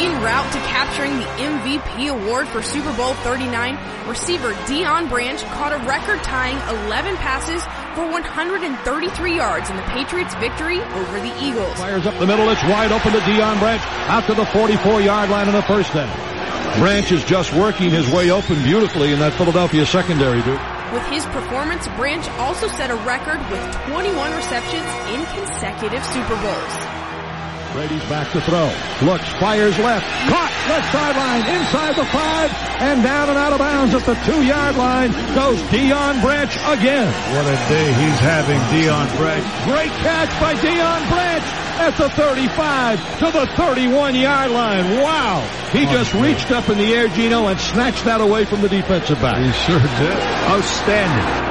En route to capturing the MVP award for Super Bowl 39, receiver Deion Branch caught a record-tying 11 passes for 133 yards in the Patriots' victory over the Eagles. Fires up the middle. It's wide open to Deion Branch out to the 44-yard line in the first down. Branch is just working his way open beautifully in that Philadelphia secondary, dude. With his performance, Branch also set a record with 21 receptions in consecutive Super Bowls. Brady's back to throw. Looks, fires left. Caught, left sideline, inside the 5, and down and out of bounds at the 2-yard line goes Deion Branch again. What a day he's having, Deion Branch. Great catch by Deion Branch at the 35 to the 31-yard line. Wow. He just reached up in the air, Gino, and snatched that away from the defensive back. He sure did. Outstanding.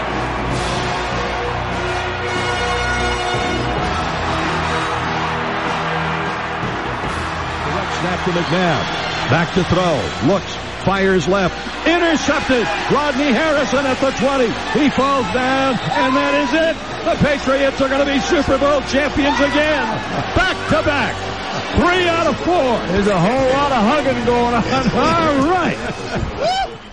Snap to McNabb. Back to throw. Looks. Fires left. Intercepted. Rodney Harrison at the 20. He falls down, and that is it. The Patriots are going to be Super Bowl champions again. Back to back. 3 out of 4. There's a whole lot of hugging going on. All right.